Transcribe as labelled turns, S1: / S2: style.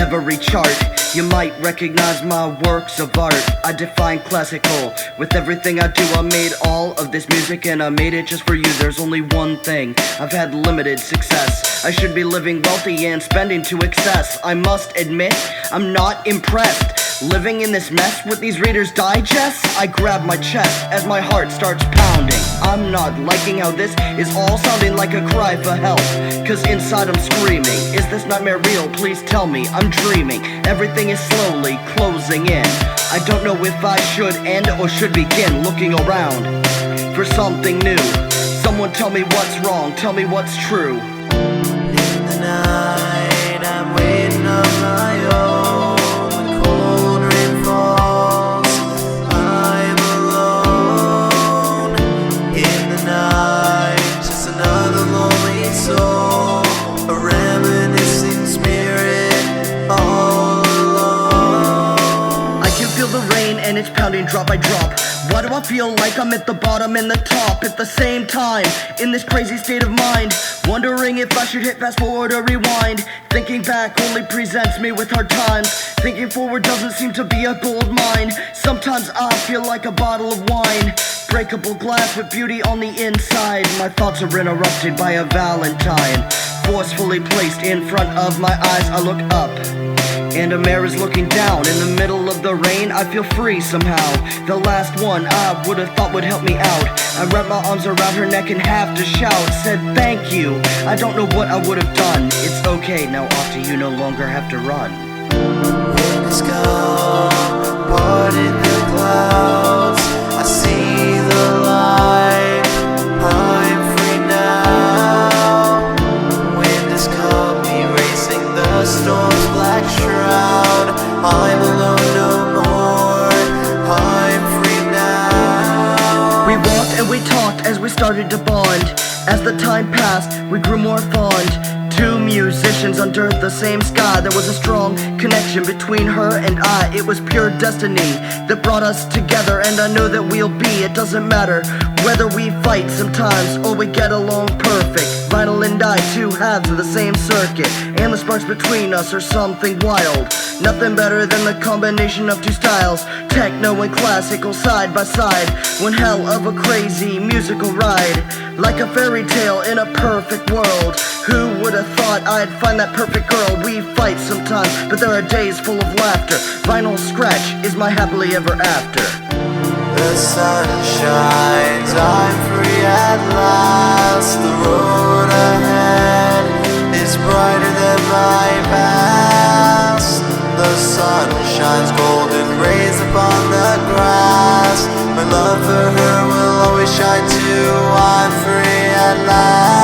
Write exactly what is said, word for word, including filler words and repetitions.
S1: every chart. You might recognize my works of art. I define classical with everything I do. I made all of this music and I made it just for you. There's only one thing, I've had limited success. I should be living wealthy and spending to excess. I must admit, I'm not impressed. Living in this mess with these Reader's Digests. I grab my chest as my heart starts pounding. I'm not liking how this is all sounding like a cry for help, cause inside I'm screaming, is this nightmare real? Please tell me I'm dreaming. Everything is slowly closing in. I don't know if I should end or should begin looking around for something new. Someone tell me what's wrong, tell me what's true.
S2: In the night I'm waiting on my own. When cold rain falls, I'm alone. In the night, just another lonely soul, a reminiscing spirit all alone.
S1: I can feel the rain and it's pounding drop by drop. Why do I feel like I'm at the bottom and the top at the same time? In this crazy state of mind, wondering if I should hit fast forward or rewind. Thinking back only presents me with hard times. Thinking forward doesn't seem to be a gold mine. Sometimes I feel like a bottle of wine, breakable glass with beauty on the inside. My thoughts are interrupted by a valentine, forcefully placed in front of my eyes. I look up and a mare is looking down. In the middle of the rain, I feel free somehow. The last one I would have thought would help me out. I wrap my arms around her neck and have to shout. Said thank you, I don't know what I would have done. It's okay, now off to you, no longer have to run.
S2: Wind has come, parted the clouds. I see the light, I'm free now. Wind has come, erasing the storm's black shroud. I'm alone no more, I'm free now.
S1: We walked and we talked as we started to bond. As the time passed, we grew more fond. Two musicians under the same sky. There was a strong connection between her and I. It was pure destiny that brought us together, and I know that we'll be. It doesn't matter whether we fight sometimes or we get along perfect. Vinyl and I, two halves of the same circuit, and the sparks between us are something wild. Nothing better than the combination of two styles, techno and classical side by side. One hell of a crazy musical ride, like a fairy tale in a perfect world. Who would have thought I'd find that perfect girl? We fight sometimes, but there are days full of laughter. Vinyl scratch is my happily ever after.
S2: The sun shines, I'm free at last. The road ahead is brighter than my past. The sun shines golden rays upon the grass. My love for her will always shine too. I'm free at last.